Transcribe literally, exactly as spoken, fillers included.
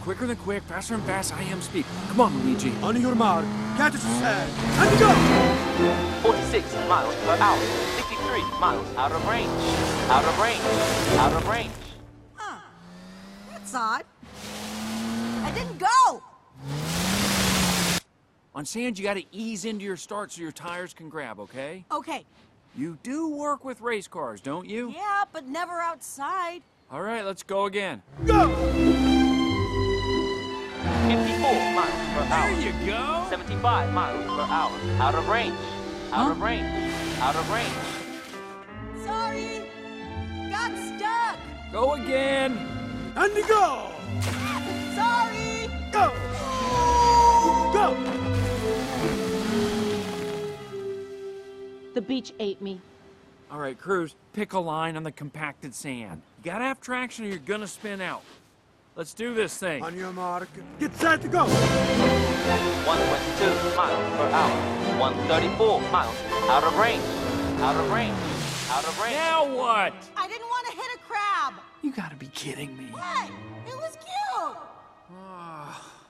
quicker than quick, faster than fast, I am speed. Come on, Luigi. On your mark, get set, and go! forty-six miles per hour. sixty-three miles out of range. Out of range. Out of range. Huh. That's odd. I didn't go! On sand, you gotta ease into your start so your tires can grab, okay? Okay. You do work with race cars, don't you? Yeah, but never outside. All right, let's go again. Go! fifty-four miles per hour. There you go. seventy-five miles per hour. Out of range. Out Huh? of range. Out of range. Sorry. Got stuck. Go again. And go! Sorry. Go! Go! The beach ate me. All right, Cruz, pick a line on the compacted sand. You gotta have traction or you're gonna spin out. Let's do this thing. On your mark, get set, go! one twenty-two miles per hour. one thirty-four miles. Out of range. Out of range. Out of range. Now what? I didn't want to hit a crab. You gotta be kidding me. What? It was cute. Ah.